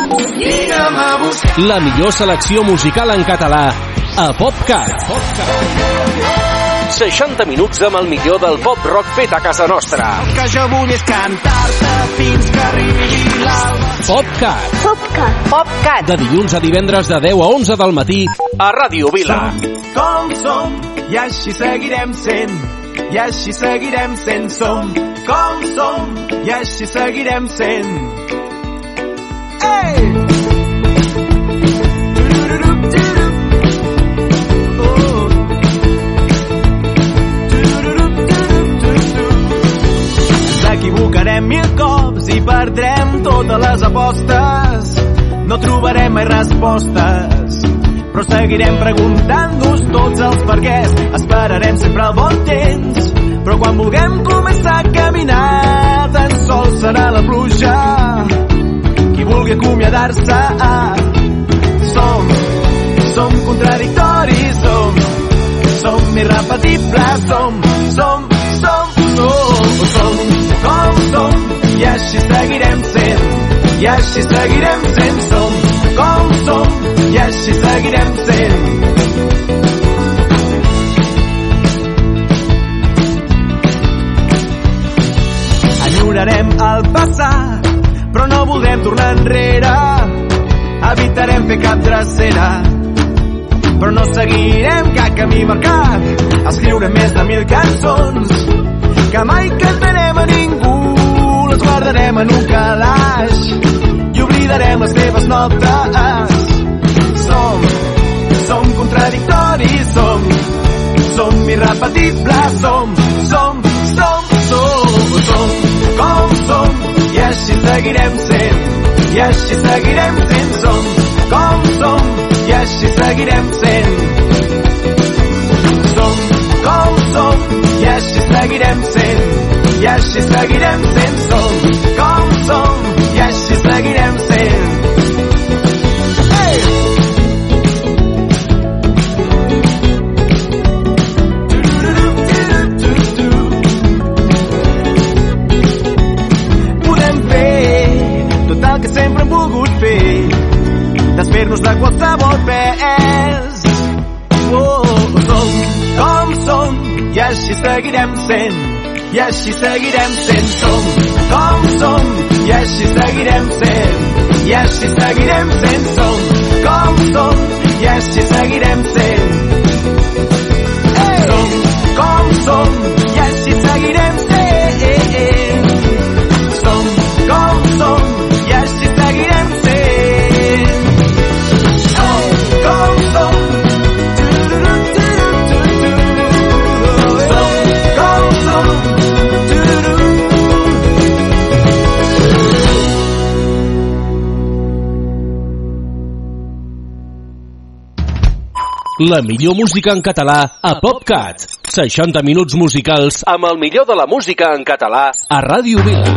La millor selecció musical en català a PopCat. 60 minuts amb el millor del pop rock fet a casa nostra. El que jo vull és cantar-te fins que arribi l'alba. PopCat. PopCat. PopCat. De dilluns a divendres de 10 a 11 del matí a Ràdio Vila. Com som, i així seguirem sent. I així seguirem sent. Som com som, i així seguirem sent. Ei! Equivocarem 1000 cops i perdrem totes les apostes. No trobarem mai respostes, però seguirem preguntant-nos tots els perquès. Esperarem sempre el bon temps, però quan vulguem començar a caminar, tan sols serà la pluja qui vulgui acomiadar-se. Som contradictoris, som irrepetibles, som com som, i així seguirem sent, i així seguirem sent. Som com som, i així seguirem sent. Enyorarem el passat, però no voldrem tornar enrere. Evitarem fer cap drecera, però no seguirem cap camí marcat. Escriurem més de 1000 cançons que mai cantarem a ningú. Les guardarem en un calaix i oblidarem les teves notes. Som contradictoris, som irrepetibles, som com som, i així seguirem sent, i així seguirem sent. Som com som, i així seguirem sent. Som com som, i així seguirem sent, i així seguirem sent. Som com som, i així seguirem sent. Podem fer tot el que sempre hem volgut fer, desfer-nos de qualsevol pes. Som com som, i així seguirem sent, i així seguirem sent. Som com som, i així seguirem sent, i així seguirem sent. Som com som, i així seguirem sent. Som com som, i així seguirem sent. Som com som, i així seguirem sent. Som com som. La millor música en català a PopCat. 60 minuts musicals amb el millor de la música en català a Ràdio Vila.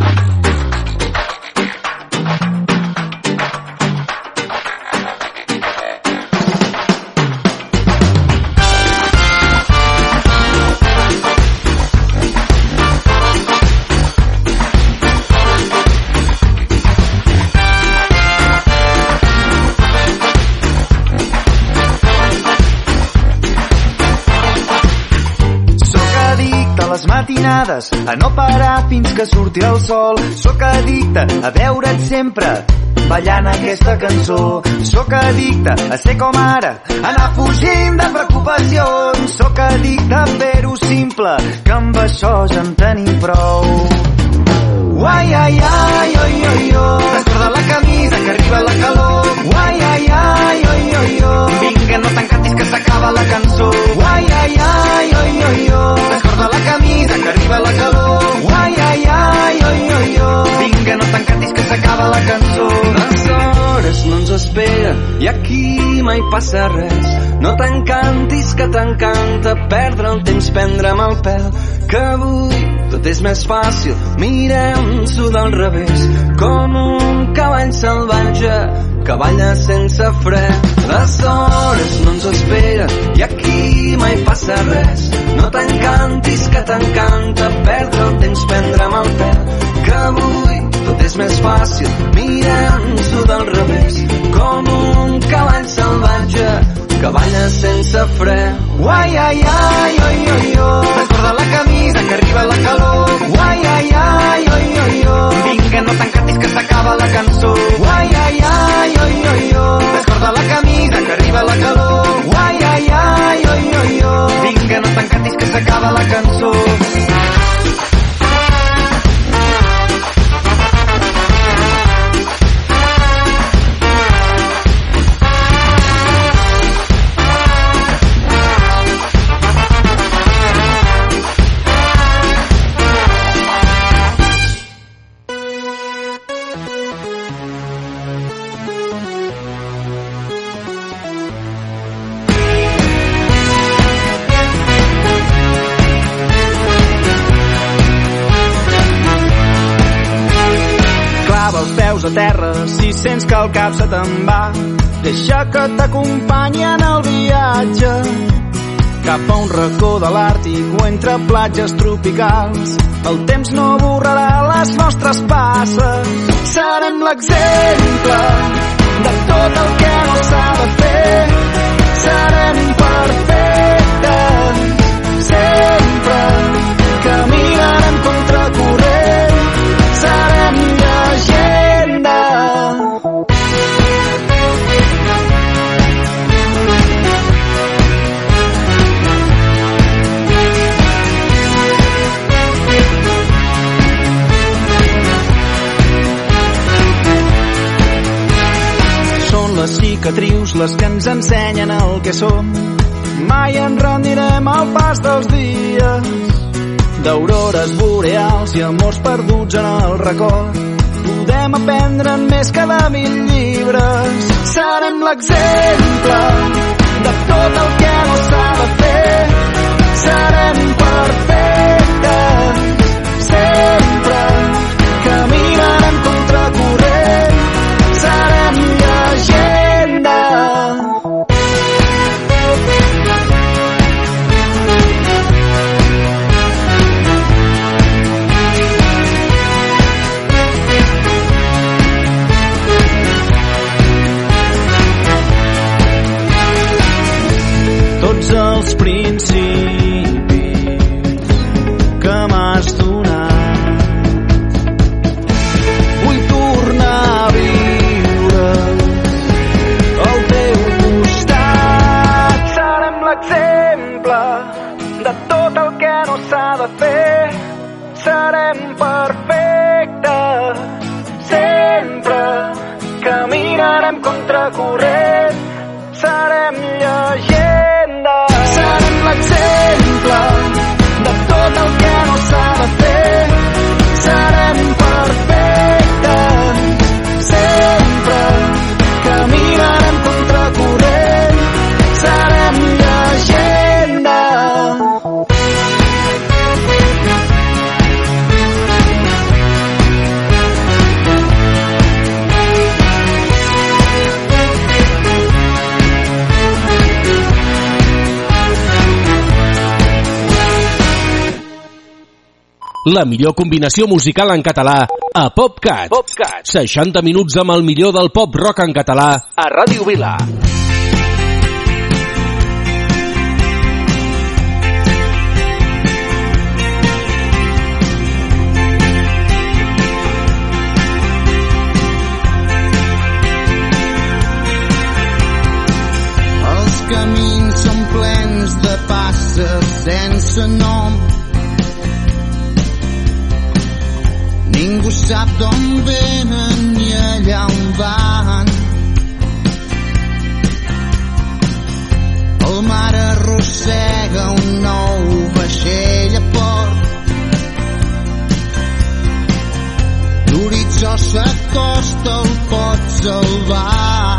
A no parar fins que surti el sol. Sóc addicte a veure't sempre ballant aquesta cançó. Sóc addicte a ser com ara, anar fugint de preocupacions. Sóc addicte a fer-ho simple, que amb això ja en tenim prou. Uai, ai, ai, oi, oi, oi. Descorda la camisa que arriba la calor. Uai, ai, ai, oi, oi, oi. Vinga, no t'encantis que s'acaba la cançó. Uai, ai, ai, oi, oi, oi. Descorda la camisa que arriba la calor. Uai, ai, ai, oi, oi, oi. Vinga, no t'encantis que s'acaba la cançó. Les hores no ens esperen i aquí mai passa res. No t'encantis que t'encanta perdre el temps, prendre'm el pèl, que avui tot és més fàcil, mirem-s'ho del revés, com un cavall salvatge que balla sense fre. Les hores no ens esperen i aquí mai passa res. No t'encantis que t'encanta perdre el temps, prendre'm el pèl, que avui tot és més fàcil, mirem-s'ho del revés, fred. Uai, ai, ai, oi, oi, oi. Descorda la camisa que arriba la calor. Uai, ai, ai, oi, oi, oi. Vinga, no t'encantis que s'acaba la cançó. Uai, ai, ai, oi, oi, oi. Descorda la camisa que arriba la calor. Uai, ai, ai, oi, oi, oi. Vinga, no t'encantis que s'acaba la cançó. A terra, si sents que el cap se te'n va, deixa que t'acompanyi en el viatge cap a un racó de l'Àrtic o entre platges tropicals. El temps no borrarà les nostres passes. Serem l'exemple de tot el que no s'ha de fer. Serem perfectes sempre. Caminarem contracorrent. Serem llegenda. Són les cicatrius les que ens ensenyen el que som. Mai ens rendirem al pas dels dies, d'aurores boreals i amors perduts en el record. Podem aprendre'n més que de 1000 llibres. Serem l'exemple de tot el que no s'ha de fer. Serem perfectes sempre. Caminarem contracorrent. Serem llegenda. Tots els principis que m'has donat vull tornar a viure al teu costat. Serem l'exemple de tot el que no s'ha de fer. Serem perfectes sempre. Caminarem contracorrent. Serem llegenda. Serem l'exemple de tot el que no s'ha de fer. Serem perfectes sempre. Caminarem contracorrent. Serem llegenda. La millor combinació musical en català a PopCat. 60 minuts amb el millor del pop rock en català a Ràdio Vila. Els camins són plens de passes sense nom. Ningú sap d'on venen ni allà on van. El mar arrossega un nou vaixell a port. L'horitzó s'acosta, el pot salvar.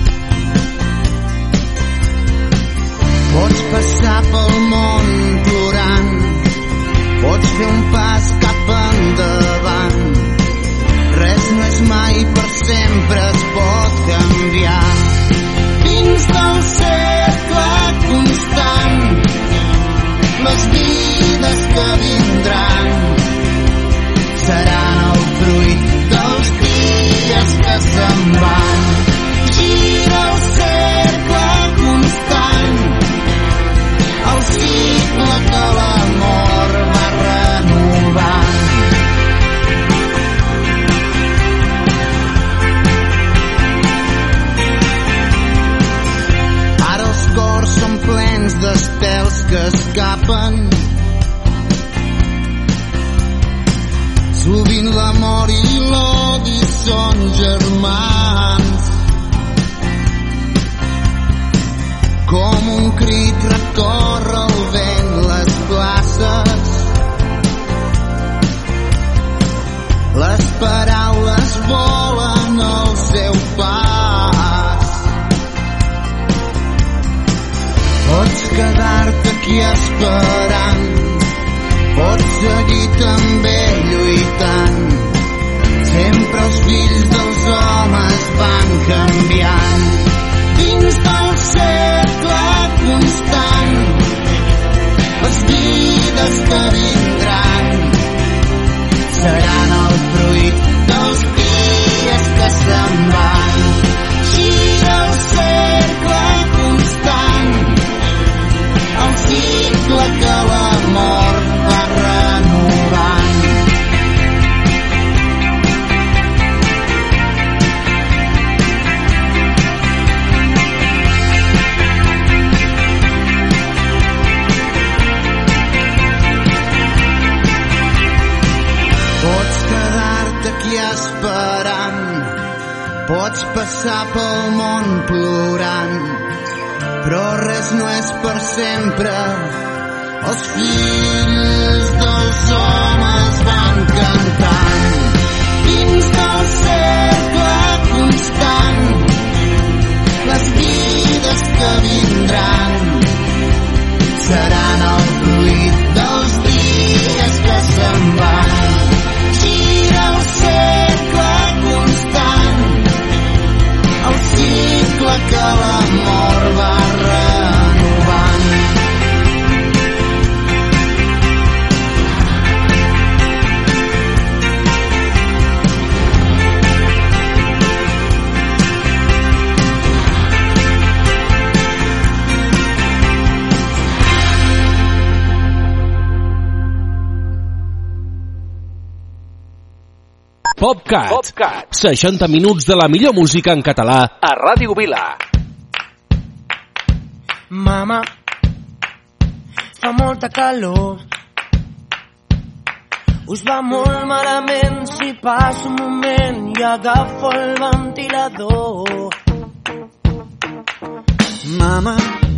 Pots passar pel món plorant, pots fer un pas cap endavant. Res no és mai per sempre, es pot canviar. Dins del cercle constant, les vides que vindran seran el fruit dels dies que se'n van. Gira el cercle constant, que escapen. Sovint l'amor i l'odi són germans. Com un crit recorre el vent les places. Les paraules volen al seu pas. Pots quedar-te aquí esperant, pots seguir també lluitant. Sempre els fills dels homes van canviant. Dins del cercle constant, les vides que vindran seran el fruit dels dies que se'n van. Gira el cercle constant, el cicle que l'amor va renovant. Pots quedar-te aquí esperant, pots passar pel món plorant, però res no és per sempre. Els fills dels homes van cantant. Dins del cercle constant, les vides que vindran seran el fruit dels dies que se'n van. Gira el cercle constant, el cicle que l'amor va renovant. PopCat. 60 minuts de la millor música en català a Ràdio Vila. Mama, fa molta calor. Us va molt malament si passo un moment i agafo el ventilador. Mama,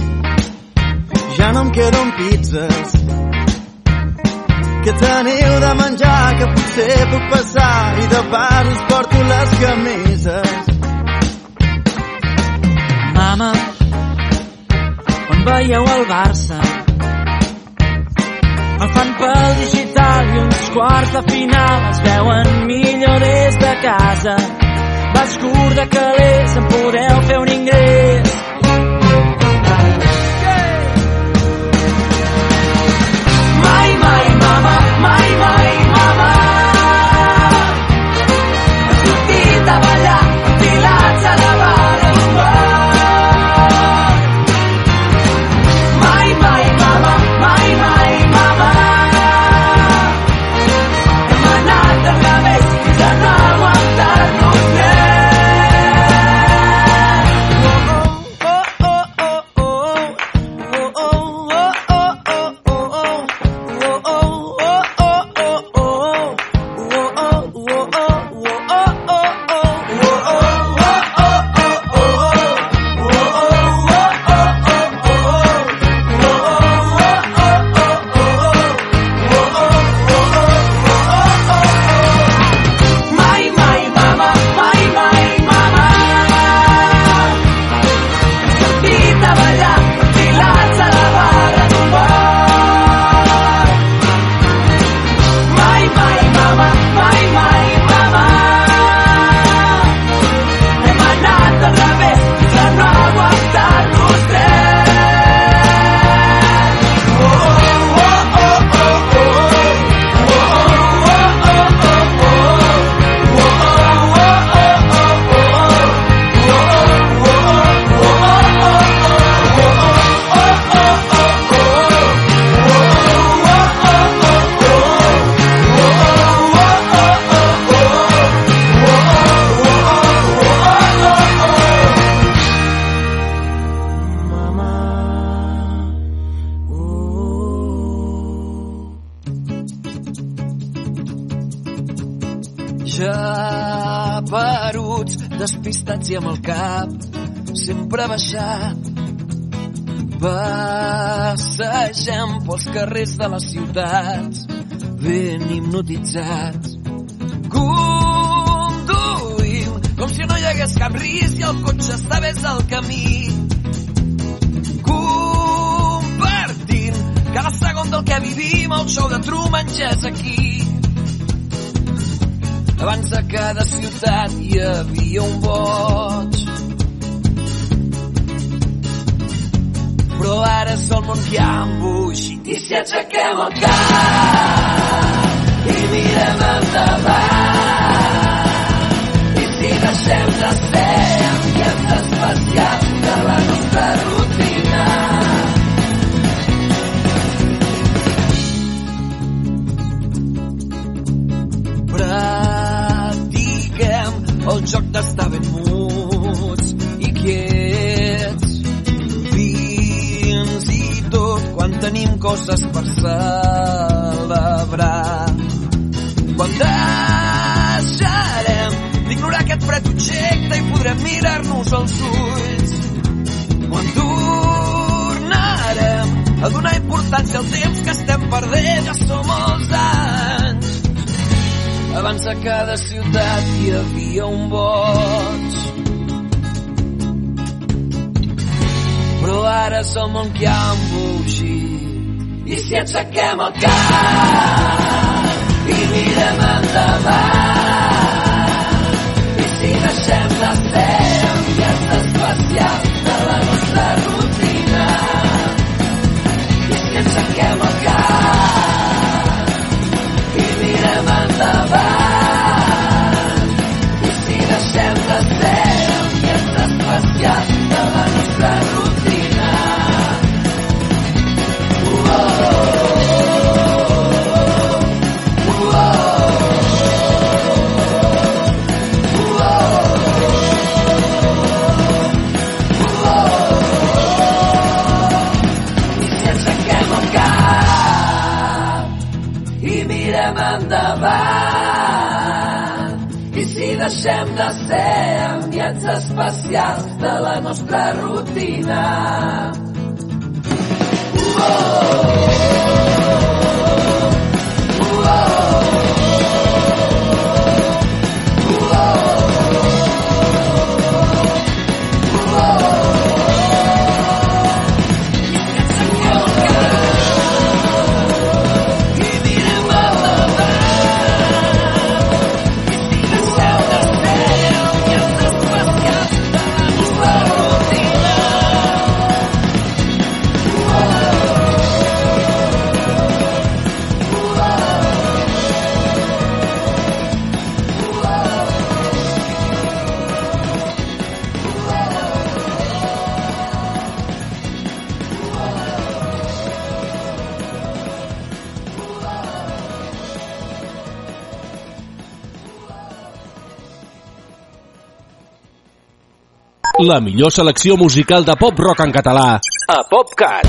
ja no em queden pizzas. Que teniu de menjar, que potser puc passar i de pas us porto les camises. Mama, quan veieu el Barça el fan pel digital i uns quarts de final es veuen millor des de casa. Vas curt de calés, en podeu fer un ingrés. Mai, mai, mama, mai, mai, mama. He sortit a ballar, enfilats a la vara d'un bar. Mai, mai, mama, mai, mai, mama. Hem anat de revés fins a no aguantar-nos més. estirats i amb el cap sempre baixat. Passegem pels carrers de les ciutats ben hipnotitzats. Conduïm com si no hi hagués cap risc i el cotxe estigués al camí. Compartint cada segon del que vivim, el show de Truman ja és aquí. Abans de cada ciutat hi havia un boig, però ara és el món que ha embogit. I si aixequem el cap i mirem endavant, i si deixem de ser ambients especials de la nostra rutina, practiquem el joc d'estar ben muts i quiets, fins i tot quan tenim coses per celebrar. Quan deixarem d'ignorar aquest fred objecte i podrem mirar-nos als ulls. Quan tornarem a donar importància al temps que estem perdent, ja som els anys. Abans de cada ciutat hi havia un boig, però ara és el món que ha embogit. I si aixequem el cap i mirem endavant, i si deixem de ser ambients especials de la nostra rutina, i si aixequem el cap i mirem endavant, i si deixem de ser ambients especials de la nostra rutina. Endavant, i si deixem de ser ambients especials de la nostra rutina. La millor selecció musical de pop-rock en català a PopCat.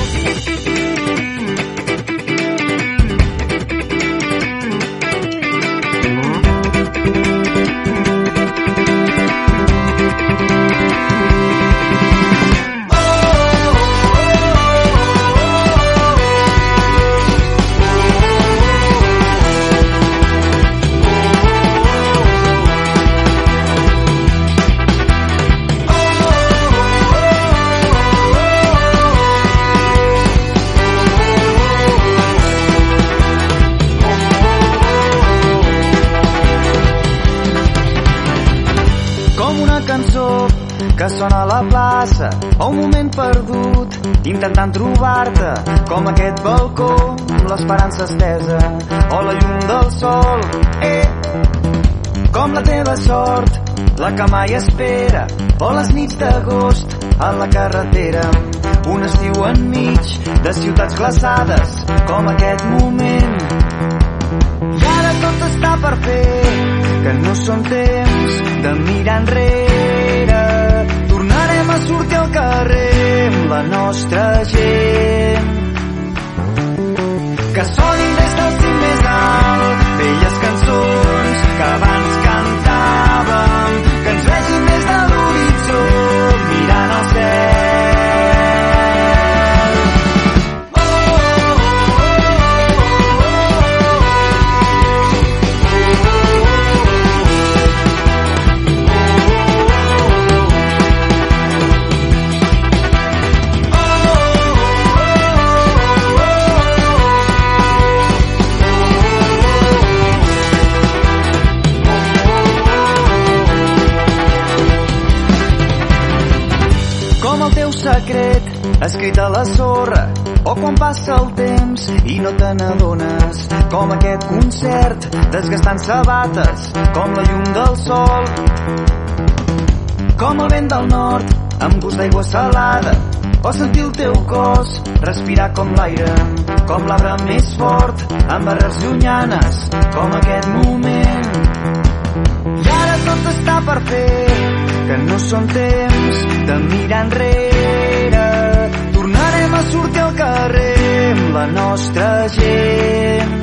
Que sona a la plaça o un moment perdut intentant trobar-te, com aquest balcó amb l'esperança estesa o la llum del sol, com la teva sort, la que mai espera, o les nits d'agost a la carretera, un estiu enmig de ciutats glaçades com aquest moment. I ara tot està per fer, que no són temps de mirar enrere. Tornarem a sortir al carrer amb la nostra gent. Que sonin des del cim més alt velles cançons que abans cantàvem, que ens vegin des de l'horitzó teu secret escrit a la sorra, o quan passa el temps i no te n'adones, com aquest concert desgastant sabates, com la llum del sol, com el vent del nord amb gust d'aigua salada, o sentir el teu cos respirar com l'aire, com l'arbre més fort amb arrels llunyanes, com aquest moment. I ara tot està per fer, que no són temps de mirar enrere. Tornarem a sortir al carrer amb la nostra gent,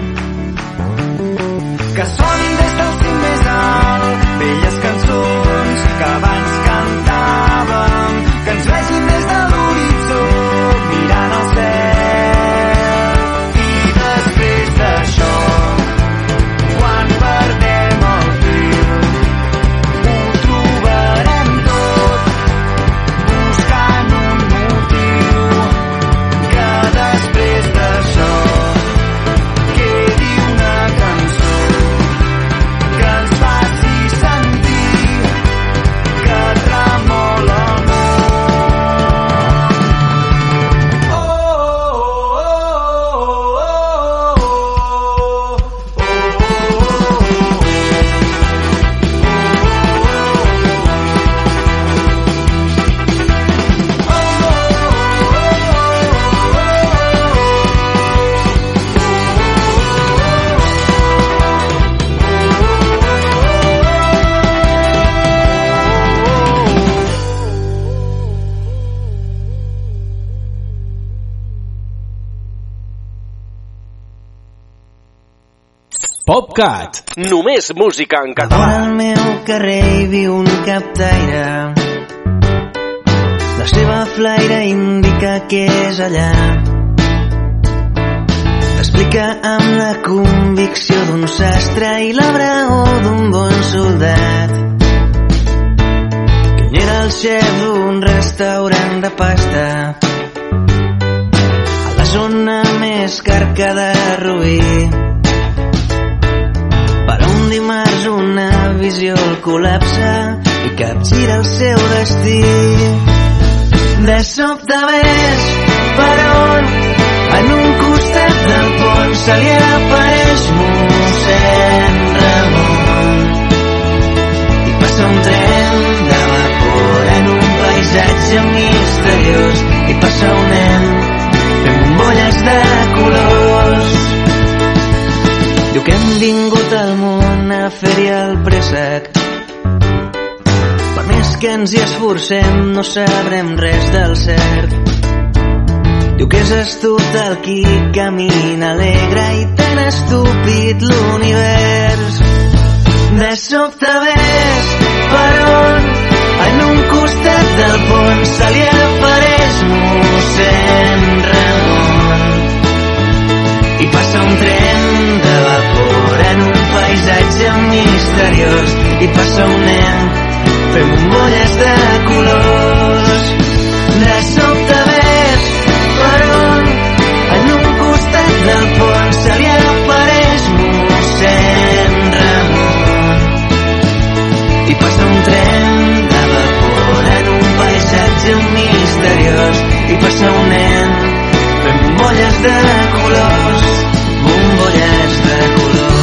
que sonin des del cim més alt velles cançons que abans cantàvem, que ens vegin des de l'horitzó mirant al cel. I després d'això, quan perdem el fil, ho trobarem tot buscant un motiu, que després d'això quedi una cançó que ens faci sentir que tremola el món. PopCat, només música en català. Al meu carrer hi viu un captaire, la seva flaire indica que és allà. Explica amb la convicció d'un sastre i la braó d'un bon soldat, que ell era el xef d'un restaurant de pasta a la zona més carca de Rubí. Per un dimarts una visió el col·lapsa i capgira el seu destí. De sobte ves per on en un costat del pont se li apareix mossèn Ramon i passa un tren de vapor en un paisatge misteriós i passa un nen fent bombolles de colors. Diu que hem vingut al món a fer-hi el préssec, per més que ens hi esforcem no sabrem res del cert. Diu que és estúpid el qui camina alegre i tan estúpid l'univers. De sobte ves per on en un costat del pont se li apareix mossèn Ramon i passa un tren de vapor en un paisatge misteriós i passa un nen fent bombolles de colors. De sobte ves per on en un costat del pont se li apareix mossèn Ramon i passa un tren de vapor en un paisatge misteriós i passa un nen fent bombolles de colors, bombolles de colors.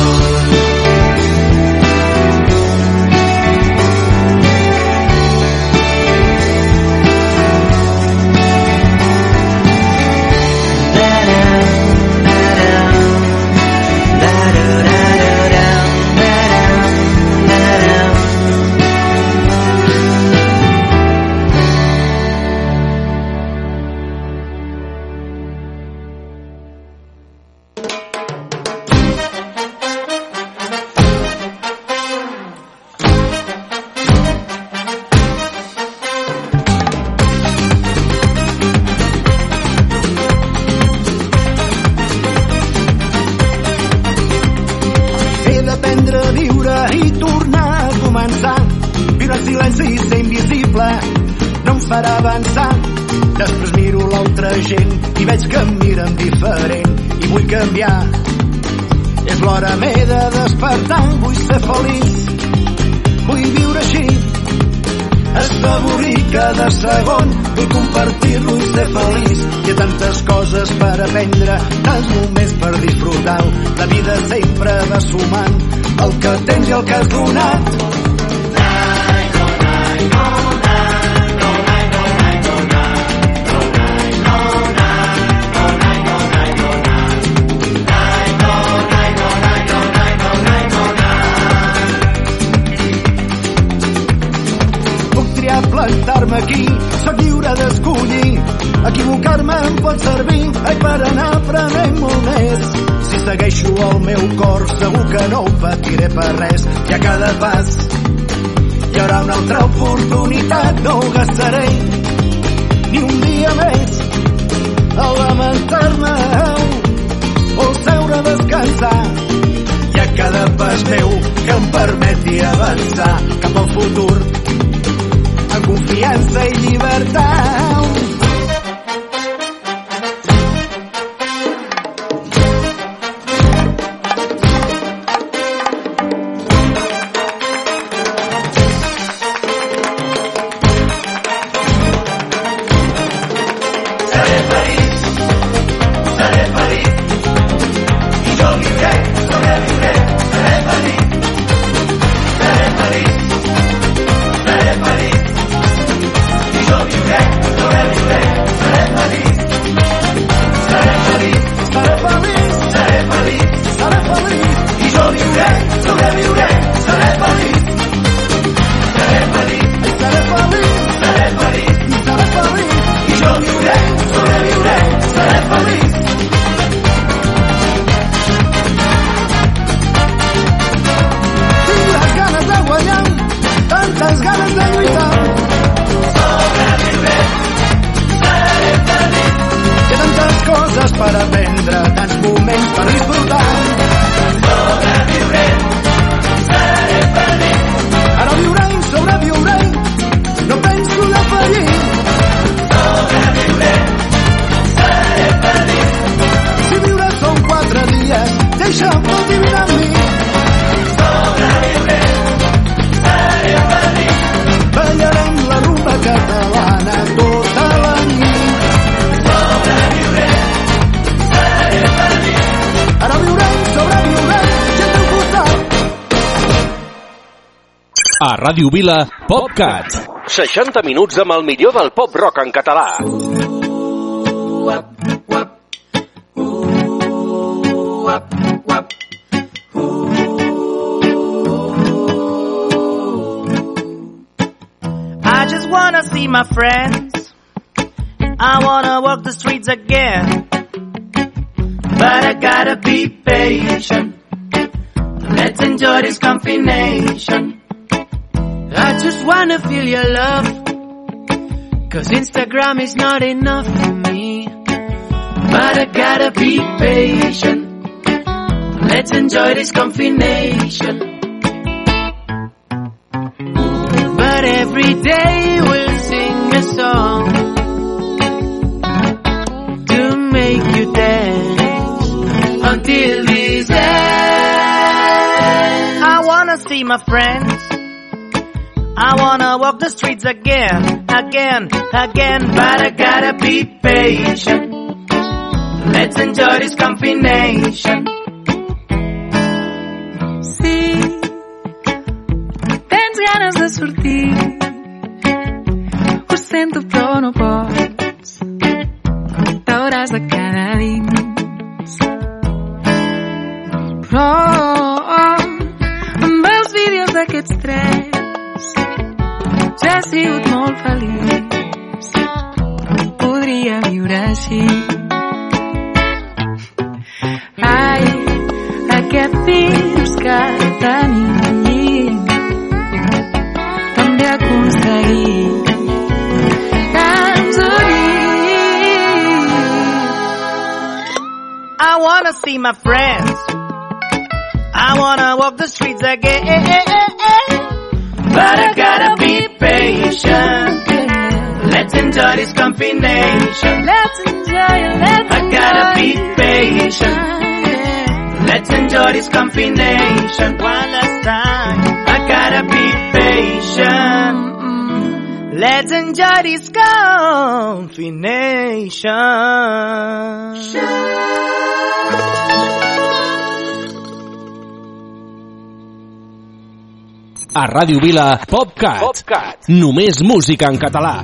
Després miro l'altra gent i veig que em miren diferent i vull canviar. És l'hora m'he de despertar, vull ser feliç, vull viure així, esfavorit cada segon vull compartir-lo i ser feliç. Hi ha tantes coses per aprendre, tants moments per disfrutar-ho. La vida sempre va sumant el que tens i el que has donat. Plantar-me aquí, soc lliure d'escollir. Equivocar-me em pot servir, per anar aprenent molt més. Si segueixo el meu cor, segur que no ho patiré per res. I a cada pas hi haurà una altra oportunitat. No ho gastaré ni un dia més a lamentar-me o seure a descansar. I a cada pas meu que em permeti avançar cap al futur amb confiança i llibertat. A Ràdio Vila, PopCat. 60 minuts amb el millor del pop-rock en català. I just wanna see my friends. I wanna walk the streets again. But I gotta be patient. Let's enjoy this combination. I just wanna feel your love, 'cause Instagram is not enough for me. But I gotta be patient. Let's enjoy this combination. But every day we'll sing a song to make you dance until this end. I wanna see my friends. I wanna walk the streets again, again, again. But I gotta be patient. Let's enjoy this combination. Sí, tens ganes de sortir. Ho sento però no pots. T'hauràs de quedar dins. Però amb els vídeos d'aquests tres ja he sigut molt feliç. Podria viure així. Ai, aquest virus que tenim també ha aconseguit que ens unim. I wanna see my friends. I wanna walk the streets again. But I gotta be patient. Let's enjoy this combination. Let's enjoy it, let's I gotta be patient. Let's enjoy this combination. One last time. I gotta be patient. Let's enjoy this combination. A Ràdio Vila, PopCat. Només música en català.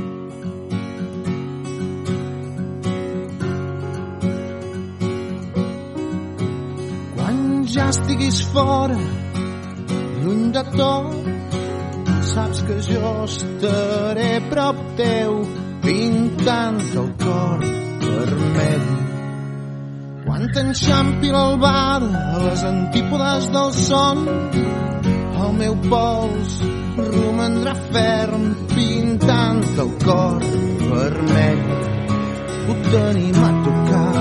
Quan ja estiguis fora, lluny de tot, saps que jo estaré prop teu, pintant el cor vermell. Quan t'enxampi l'albada a les antípodes del son, el meu pols romandrà ferm, pintant el cor vermell. Ho tenim a tocar,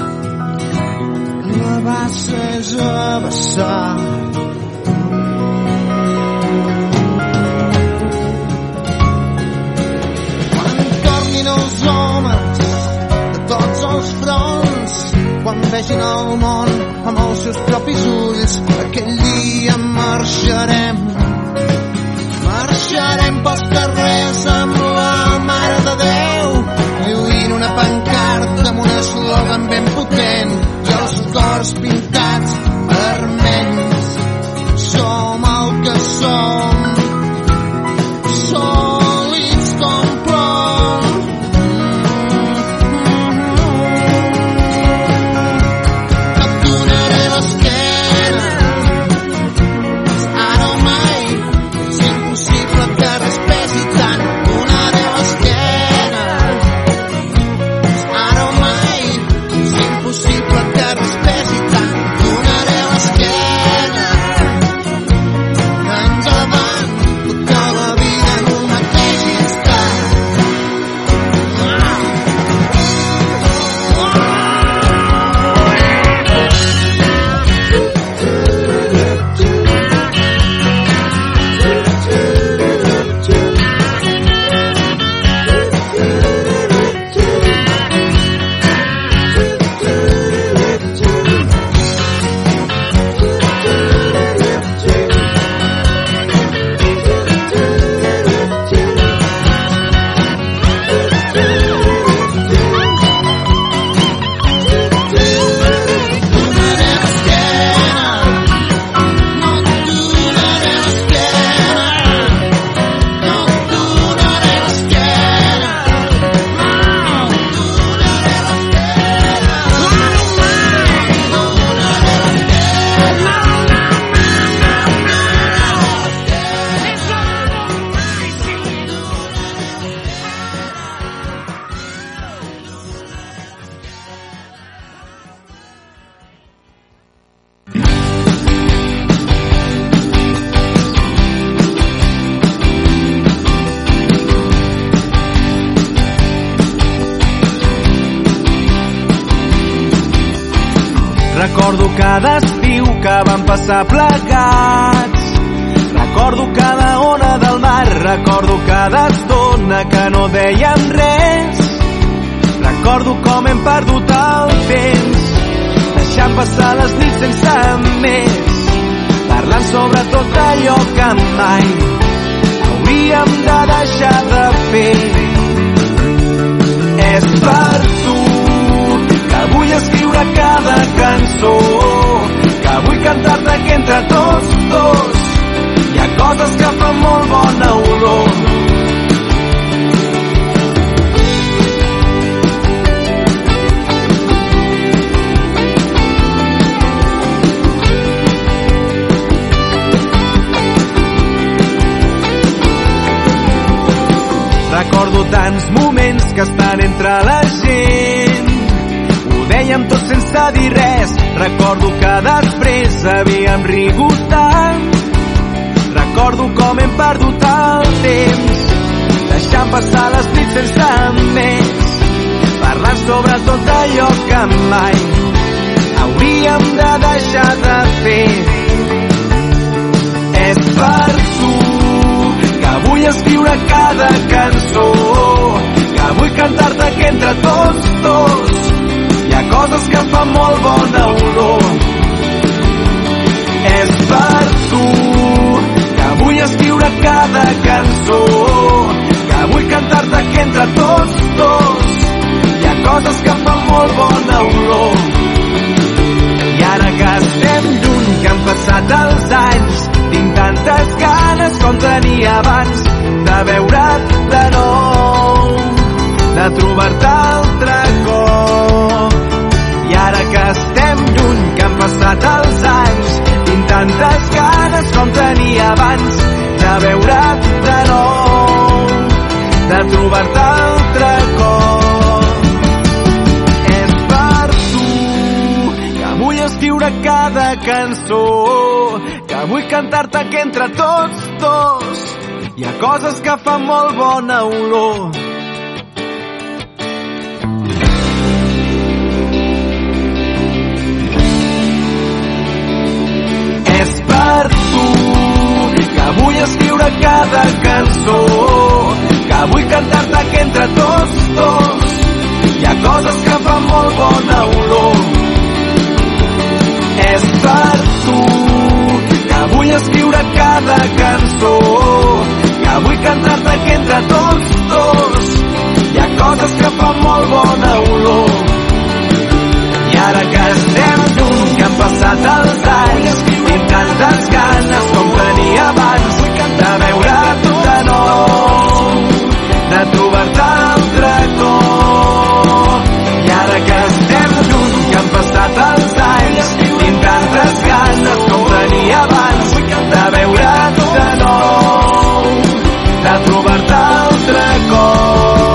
la bassa és a vessar. Els homes de tots els fronts, quan vegin el món amb els seus propis ulls, aquell dia marxarem pels carrers amb la Mare de Déu, lluint una pancarta amb un eslògan ben potent i els cors pintats vermells. Som el que som, sòlids com plom. Recordo cada estiu que vam passar plegats. Recordo cada ona del mar. Recordo cada estona que no dèiem res. Recordo com hem perdut el temps, deixant passar les nits sense més, parlant sobre tot allò que mai hauríem de deixar de fer. És per tu que vull escriure cada cançó, que vull cantar-te que entre tots dos hi ha coses que fan molt bona olor. Recordo tants moments que estan entre la gent, ho dèiem tot sense dir res. Recordo que després havíem rigut tant. Recordo com hem perdut el temps, deixant passar les nits sense més, parlant sobre tot allò que mai hauríem de deixar de fer. És per tu que vull escriure cada cançó, que vull cantar-te que entre tots dos hi ha coses que fan molt bona olor. És per tu que vull escriure cada cançó, tots. Hi ha coses que fan molt bona olor. I ara que estem lluny, que han passat els anys, tinc tantes ganes com tenia abans de veure't de nou, de trobar-te altre cop. I ara que estem lluny, que han passat els anys, tinc tantes ganes com tenia abans de veure't de nou, de trobar-te altre cop. És per tu que vull escriure cada cançó, que vull cantar-te que entre tots dos hi ha coses que fan molt bona olor. És per tu que vull escriure cada cançó, que vull cantar-te que entre tots dos hi ha coses que fan molt bona olor. És per tu que vull escriure cada cançó, que vull cantar-te que entre tots dos hi ha coses que fan molt bona olor. I ara que estem lluny, que han passat els anys, tinc tantes ganes com tenia abans de veure't de nou, de trobar-te altre cop. I ara que estem lluny, que han passat els anys, tinc tantes ganes com tenia abans de veure't de nou, de trobar-te altre cop.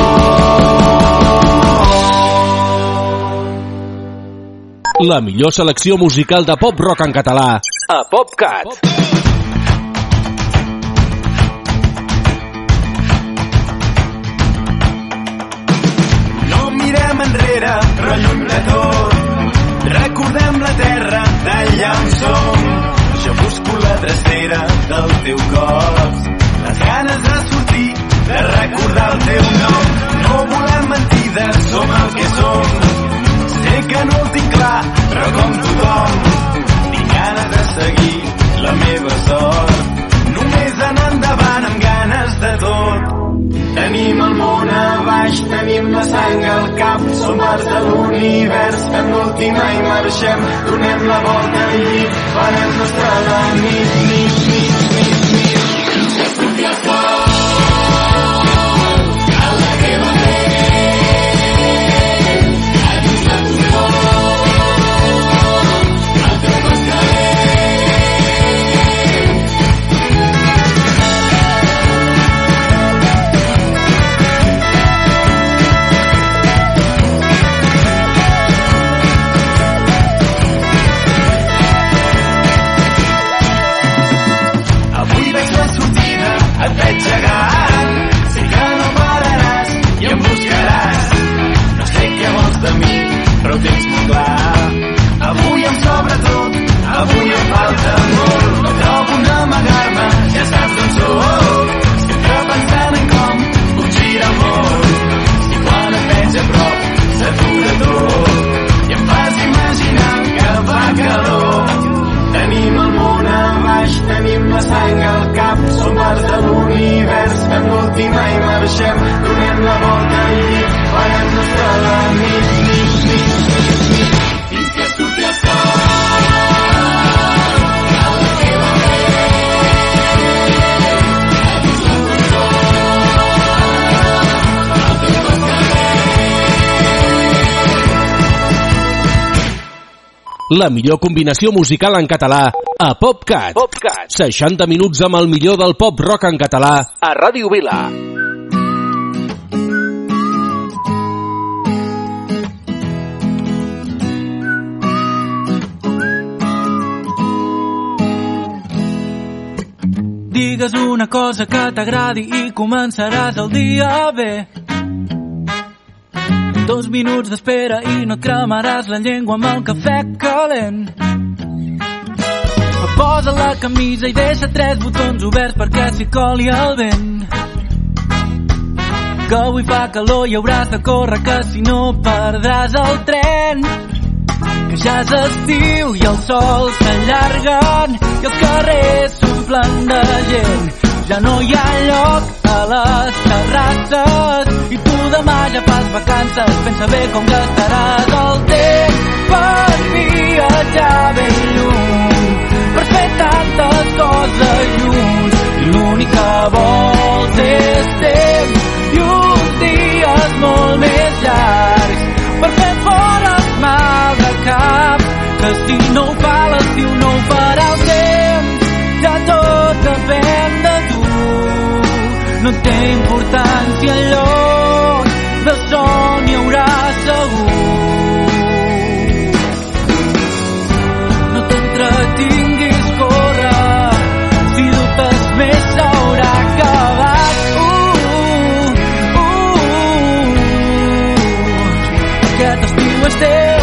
La millor selecció musical de pop-rock en català a PopCat. No mirem enrere, però lluny de tot recordem la terra d'allà on som. Jo busco la drecera del teu cos, les ganes de sortir, de recordar el teu nom. No volem mentides, som el que som. Sé que no el tinc clar, però com tothom tinc ganes de seguir la meva sort, només anar endavant amb ganes de tot. Tenim el món a baix, tenim la sang al cap, som parts de l'univers, en l'última hi marxem, donem la volta al llit, farem nostra la nit, nit, nit, nit, nit. Ja surti el sol, a la teva La millor combinació musical en català a PopCat. 60 minuts amb el millor del pop-rock en català a Ràdio Vila. Digues una cosa que t'agradi i començaràs el dia bé. 2 minuts d'espera i no et cremaràs la llengua amb el cafè calent. Posa la camisa i deixa 3 botons oberts perquè s'hi coli el vent. Que avui fa calor i hauràs de córrer, que si no perdràs el tren. Que ja és estiu i el sol s'allarguen i els carrers s'omplen de gent. Ja no hi ha lloc a les terrasses vacances i tu demà ja fas vacances. Pensa bé com gastaràs el temps per viatjar ben lluny, per fer tantes coses junts, i l'únic que vols és temps i uns dies molt més llargs per fer fora el mal de cap, que si no ho fa l'estiu no ho farà el temps. Ja tot depèn de tu, no té importància el lloc, de son n'hi haurà segur. No t'entretinguis, corre, si dubtes més s'haurà acabat. Aquest estiu és teu.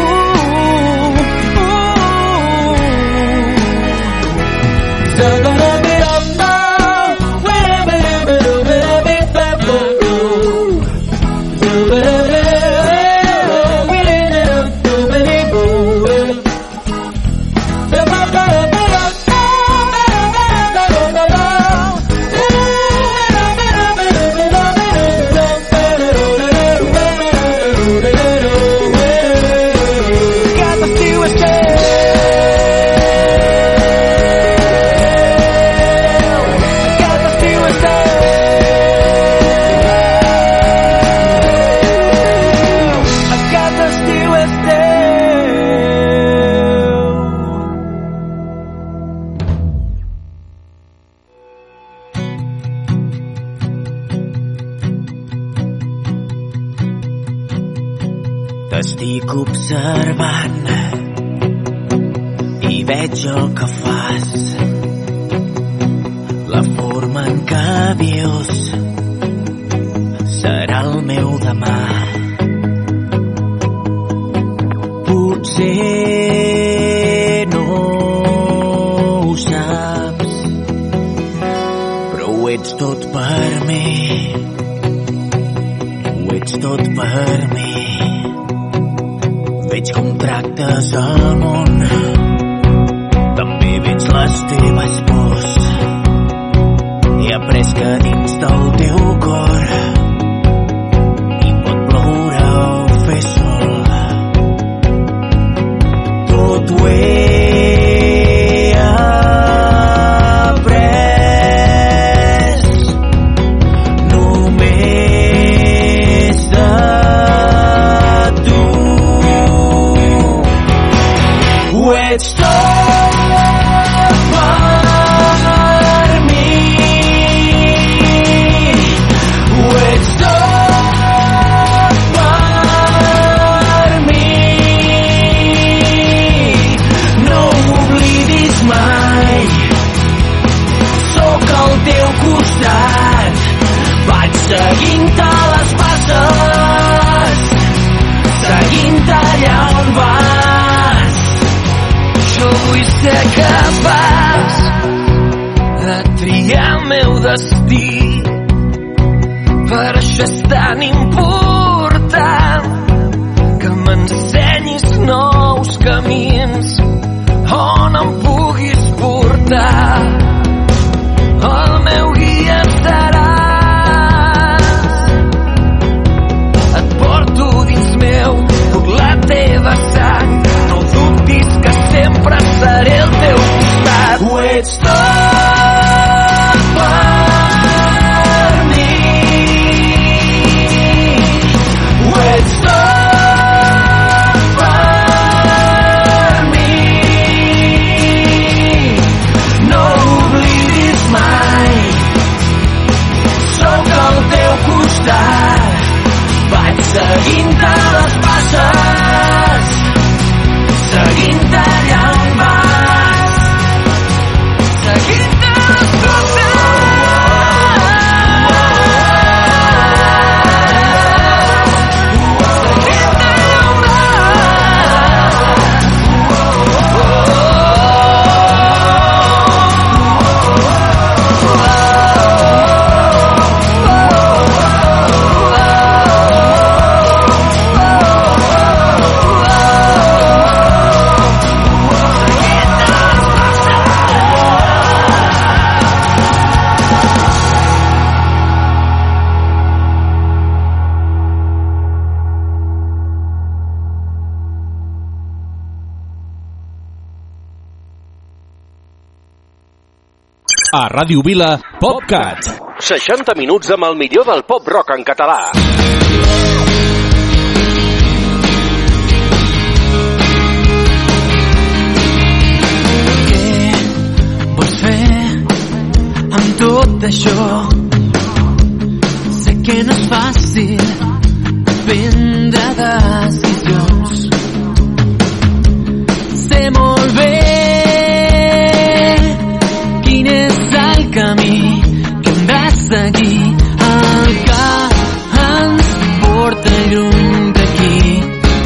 T'estic observant i veig el que fas, la forma en què vius serà el meu demà. Potser no ho saps, però ho ets tot per mi, ho ets tot per mi. Veig com tractes el món, també veig les teves pors. He après que dins del teu cor hi pot ploure o fer sol. Tot ho he après només de ets tot per mi, ho ets tot per mi. No ho oblidis mai, sóc al teu costat, vaig seguint-te les passes, seguint-te allà on vas. Jo vull ser capaç de triar el meu destí, per això és tan important que m'ensenyis nous camins on em puguis portar. El meu guia seràs, et porto dins meu, puc la teva sang, no dubtis que sempre seré al teu costat. Ho ets tot per mi, ho ets tot A Ràdio Vila, PopCat. 60 minuts amb el millor del pop-rock en català. Què vols fer amb tot això? Sé que no és fàcil prendre decisions. Sé molt bé quin és el camí que hem de seguir, el que ens porta lluny d'aquí,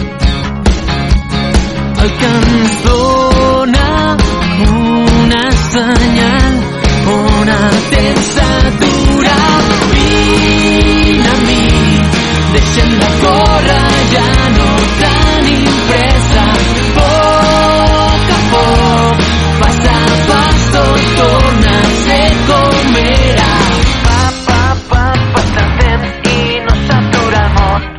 el que ens dona una senyal on el temps s'atura. Vine a mi, deixem de córrer, ja no tenim pressa. Poc a poc, pas a pas, tot torna a ser com era. Passa el temps i no s'atura el món.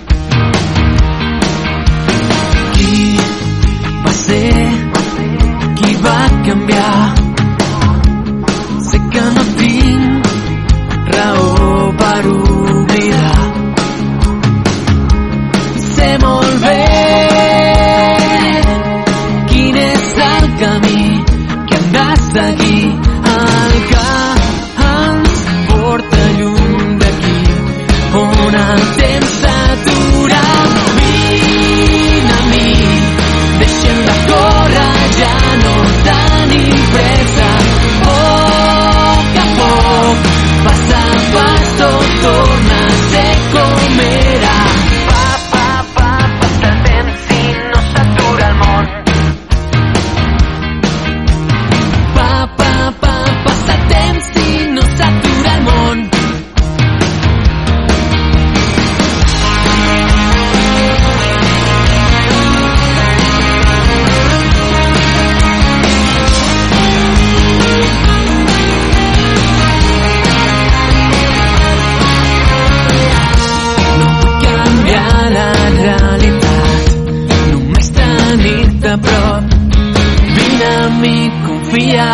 Qui va ser? Qui va canviar? Sé que no tinc raó per oblidar. Sé molt bé quin és el camí que hem de seguir, el que ens porta lluny d'aquí, on el temps s'atura. Vine a mi, deixem de córrer, ja no tenim pressa. Poc a poc, pas a pas, tot torna a ser com era. Passa el temps i no s'atura el món. Passa el temps i no s'atura el món. No vull canviar la realitat, només tenir-te a prop. Vine a mi, confia.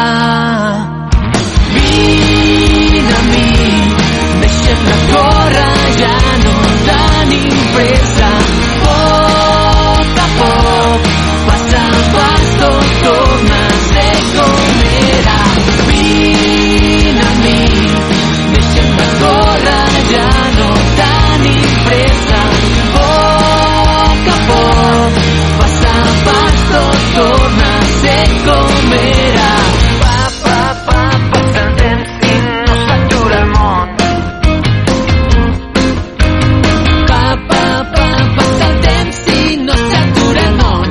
Vine a mi, deixem de córrer, ja no tenim pressa. Poc a poc, pas a pas, tot torna a ser com era. Vine a mi, deixem de córrer, ja no tenim pressa. Poc a poc, pas a pas, tot torna a ser com era. Passa el temps i no s'atura el món. Passa el temps i no s'atura el món.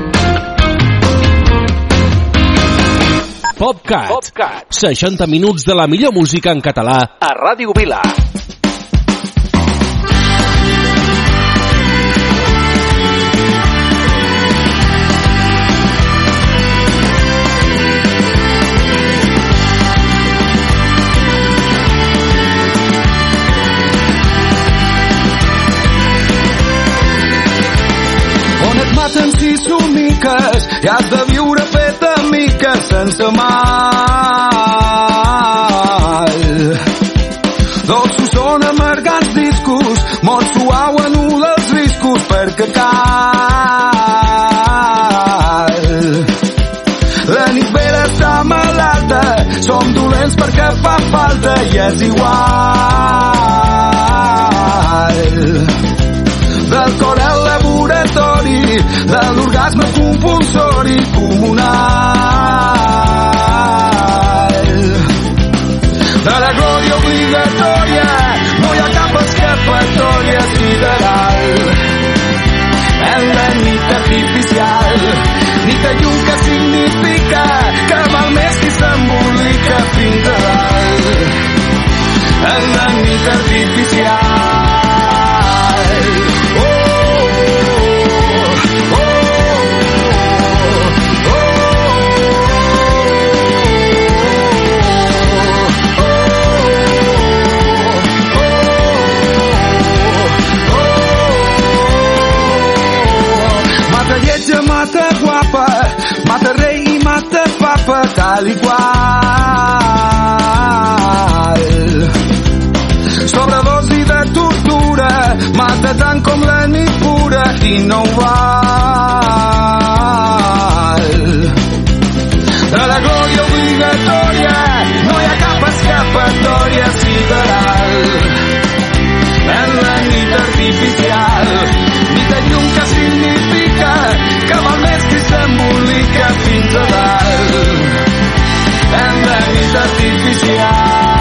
PopCat. 60 minuts de la millor música en català a Ràdio Vila. On et maten sis somiques i has de viure fet de miques sense mal. Dolços són amargants discos, molt suau anul·la els riscos perquè cal. La nit vera està malalta, som dolents perquè fa falta i és igual. Del cor al laboratori, de l'orgasme compulsori comunal. De la glòria obligatòria, no hi ha cap escapatòria sideral. En la nit artificial, nit de llum que significa que mal més qui s'embolica fins a dalt. En la nit artificial. Mata guapa, mata rei i mata papa, tal i qual. tant com la nit pura i no ho val. De la glòria obligatòria no hi ha cap escapatòria sideral. En la nit artificial, nit de llum que significa que amb el més que s'embolica fins a dalt. En la nit artificial.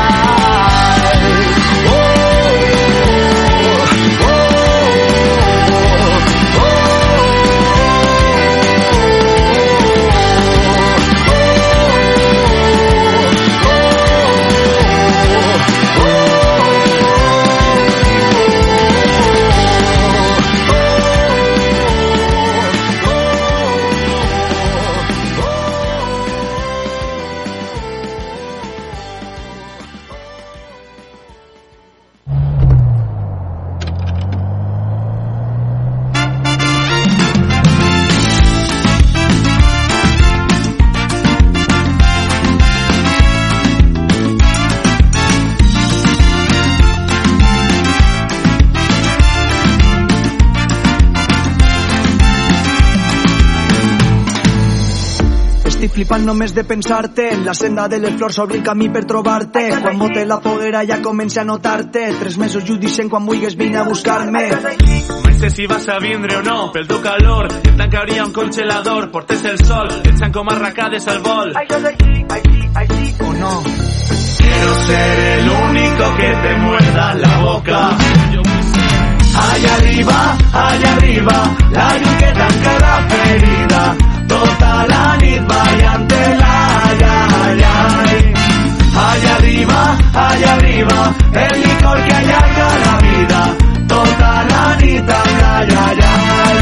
Flipant només de pensar-te, en la senda de les flors s'obre el camí per trobar-te. Quan bote la foguera ja comença a notar-te. 3 mesos i ho dicen quan vulguis vine a buscar-me. Mai sé si vas a vindre o no, pel teu calor et tancaria un congelador, portes el sol, echan com arracades al vol. ¿O no? Quiero ser el único que te muerda la boca. Allá arriba, la llum que tanca la ferida. Tota la nit ballant-te-la, ai, ai, ai. Allà arriba, el licor que allarga la vida. Tota la nit amb l'ai, ai, ai.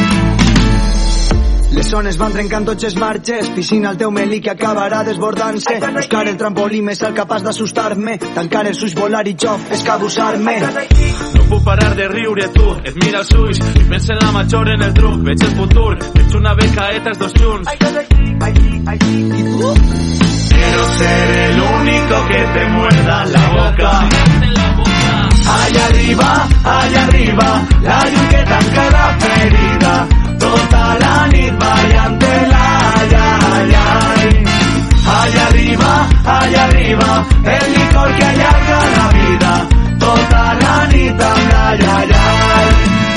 Les zones van trencant tots els marges, piscina al teu melí que acabarà desbordant-se. Buscar el trampolí més el capaç d'assustar-me, tancar els ulls, volar i jo escabussar-me. No puc parar de riure, tu, et mira els ulls i pensa en la major, en el truc, veig el futur, veig una becaeta els dos junts. I tu? Quiero ser el único que te muerda la boca. Allá arriba, la llum que tanca la ferida. Tota la nit ballant-te-la, ai, ai, ai. Allà arriba, el licor que allarga la vida. Tota la nit amb l'ai, ai, ai.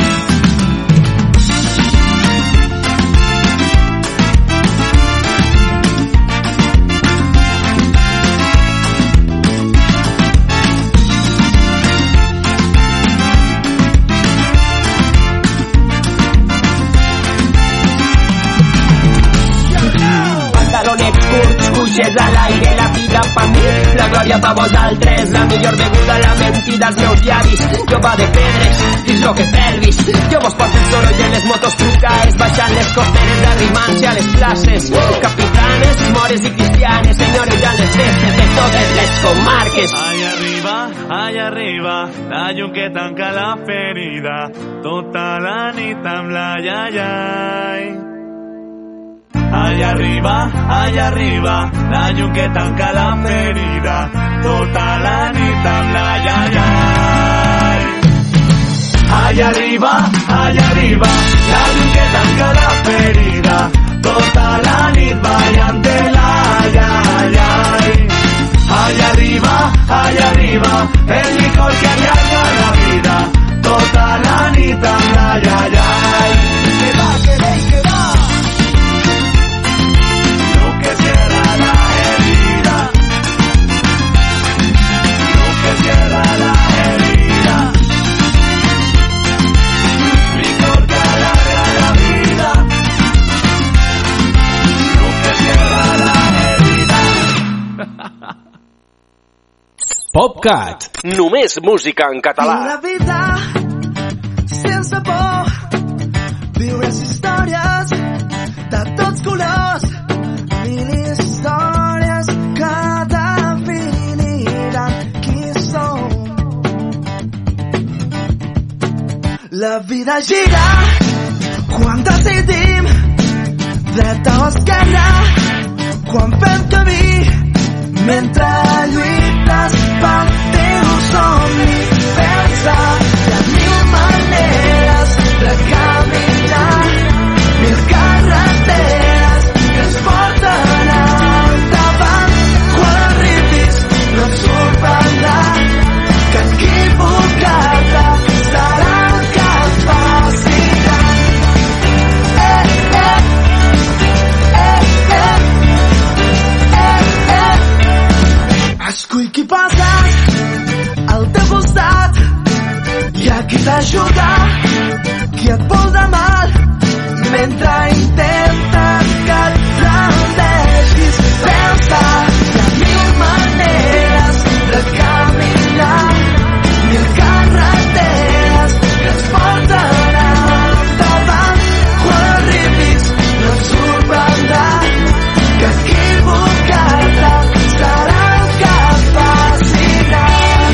Cuixes a l'aire, la vida pa mi, la glòria pa vosaltres, la millor beguda, la mentida als meus llavis, jove de pedres, dins lo que pelvis, jo vos porto el soroll en les motos trucaes, baixant les costeres, arrimant-se a les places, capitanes, mores i cristianes, senyorejant les festes de totes les comarques. Allà arriba, la llum que tanca la ferida, tota la nit amb l'ai, ai, ai. Allà arriba, la llum que tanca la ferida, tota la nit amb l'ai, ai, ai. Allà arriba, la llum que tanca la ferida, tota la nit ballant-te-la, ai, ai, ai. Allà arriba, el licor que allarga la vida, tota la nit amb l'ai, ai, ai. Que va. Que cierra la herida, licor que alarga la vida, que cierra la herida. PopCat, només música en català. Viure la vida sense por, viure les històries de tots colors, mil històries que definiran qui som. La vida gira quan decidim dreta o esquerra, quan fem camí mentre lluites pel teu somni. Pensa de mil maneres Qui t'ajuda, qui et vol de mal, mentre intentes que et rendeixis. Pensa, hi ha 1000 maneres de caminar, 1000 carreteres que ens porten endavant. Quan arribis no et sorprendrà que equivocar-te serà el que faci gran.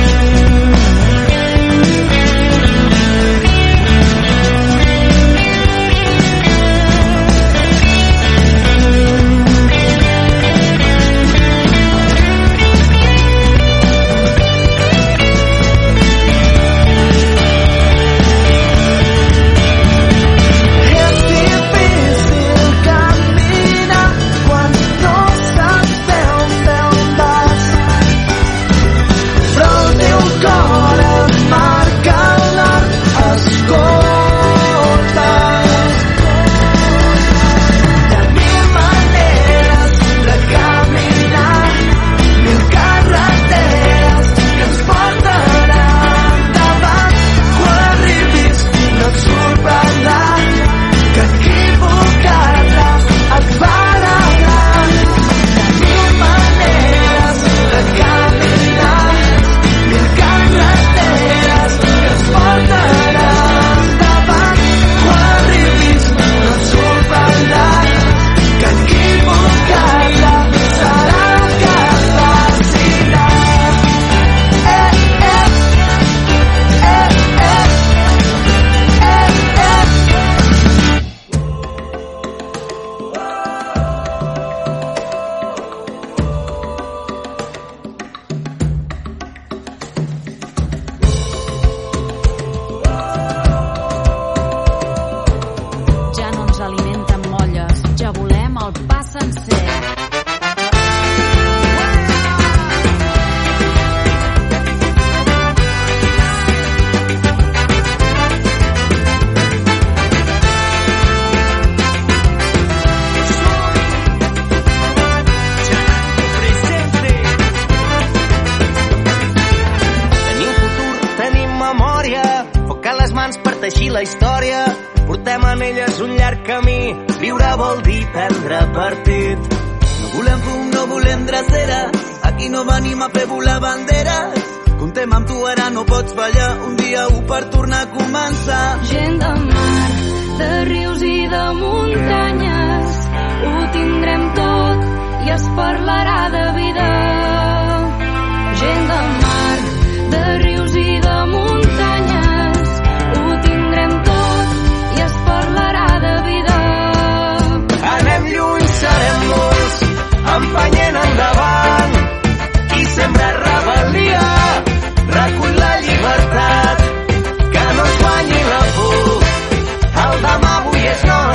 teixir la història. Portem en elles un llarg camí. Viure vol dir prendre partit. No volem fum, no volem dreceres. Aquí no venim a fer volar banderes. Contem amb tu, ara no pots fallar. Un dia per tornar a començar. Gent de mar, de rius i de muntanyes, ho tindrem tot i es parlarà de vida.